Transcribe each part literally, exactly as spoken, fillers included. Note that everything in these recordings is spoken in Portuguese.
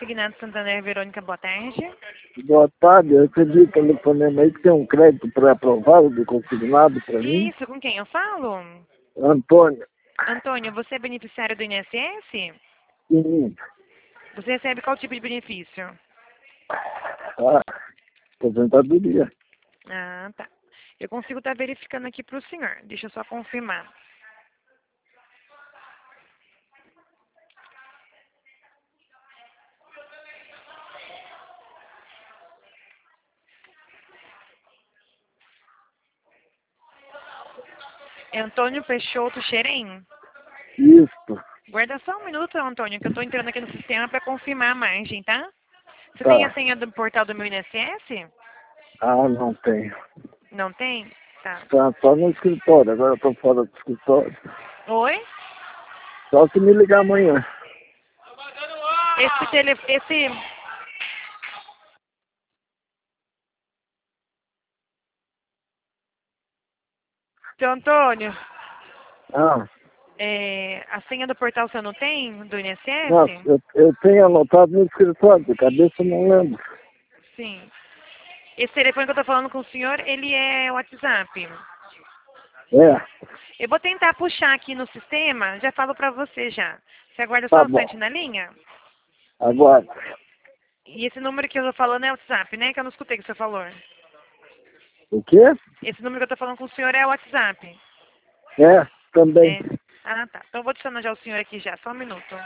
Consignado Santander, Verônica, boa tarde. Boa tarde, eu recebi o telefonema aí que tem um crédito pré-aprovado do consignado para mim. Isso, com quem eu falo? Antônio. Antônio, você é beneficiário do I N S S? Sim. Você recebe qual tipo de benefício? Ah, aposentadoria. Ah, tá. Eu consigo estar verificando aqui para o senhor. Deixa eu só confirmar. É Antônio Peixoto Xerém? Isso. Guarda só um minuto, Antônio, que eu estou entrando aqui no sistema para confirmar a margem, tá? Você Tá. tem a senha do portal do meu I N S S? Ah, não tenho. Não tem? Tá. Tá só no escritório, agora eu tô fora do escritório. Oi? Só se me ligar amanhã. Esse tele... Esse... Seu Antônio, Ah, é... a senha do portal você não tem? Do nossa, I N S S? eu, eu tenho anotado no escritório, de cabeça eu não lembro. Sim. Esse telefone que eu tô falando com o senhor, ele é o WhatsApp. É, Eu vou tentar puxar aqui no sistema, já falo pra você já. Você aguarda só tá um bom. instante na linha? Agora. E esse número que eu tô falando é o WhatsApp, né? Que eu não escutei o que você falou. O quê? Esse número que eu tô falando com o senhor é o WhatsApp. É, também. É. Ah, tá. Então eu vou adicionar já o senhor aqui já, só um minuto.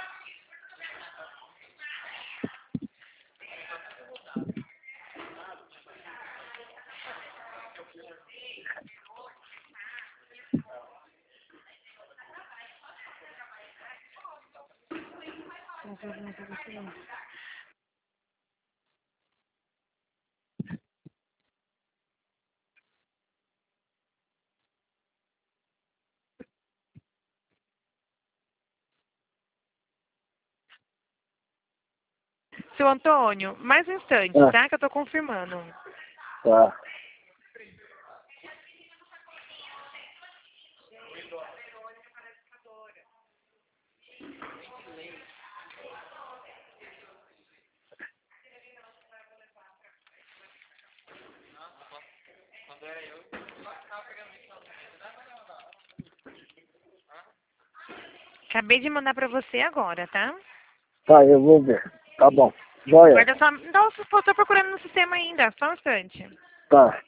Seu Antônio, mais um instante, Ah, tá? Que eu tô confirmando. tá. Acabei de mandar pra você agora, tá? Tá, eu vou ver. Tá bom. Joia. Guarda só. Não, eu tô procurando no sistema ainda, só um instante. Tá.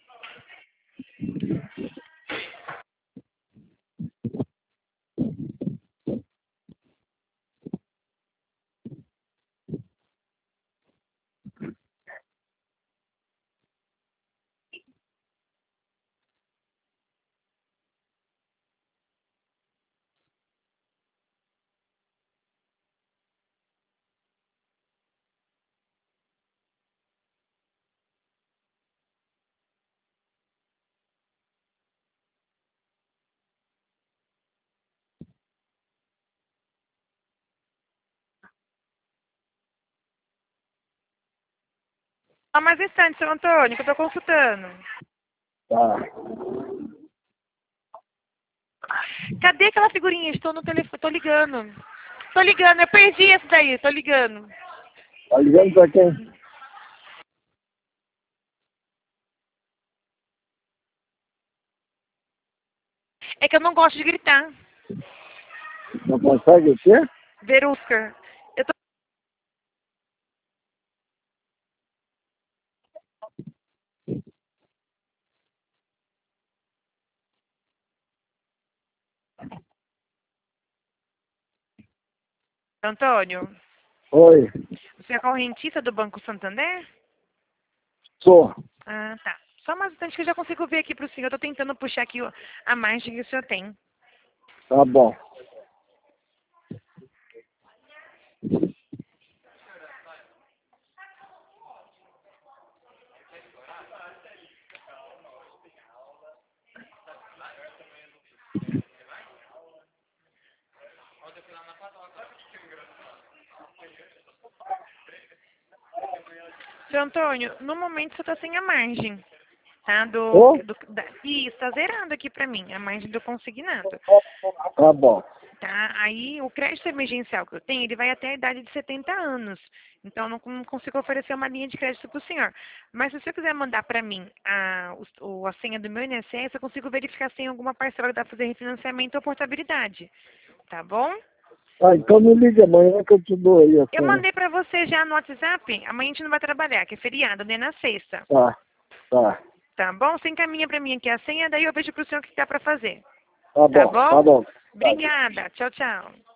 Só mais um instante, seu Antônio, que eu tô consultando. Tá. Cadê aquela figurinha? Estou no telefone, tô ligando. Tô ligando, eu perdi esse daí, tô ligando. Tá ligando pra quem? É que eu não gosto de gritar. Não consegue o quê? Verusca. Eu tô... Antônio, Oi. você é correntista do Banco Santander? Sou. Ah, tá. Só mais um instante que eu já consigo ver aqui pro senhor. Eu tô tentando puxar aqui o- a margem que o senhor tem. Tá bom. Seu Antônio, no momento você tá sem a margem, tá? Do, Ô? do, da, isso, tá zerado aqui pra mim, a mais do consignado. Tá bom. Tá? Aí o crédito emergencial que eu tenho, ele vai até a idade de setenta anos. Então não, não consigo oferecer uma linha de crédito para o senhor. Mas se o senhor quiser mandar para mim a, o, a senha do meu I N S S, eu consigo verificar se tem alguma parcela que dá para fazer refinanciamento ou portabilidade. Tá bom? Ah, então me liga amanhã que eu te dou aí a Eu senha. mandei para você já no WhatsApp. Amanhã a gente não vai trabalhar, que é feriado, né? Na sexta. Tá, tá. Tá bom? Você encaminha para mim aqui a senha, daí eu vejo para o senhor o que dá para fazer. Tá Tá bom, tá bom? bom. Tá. Obrigada. Tchau, tchau.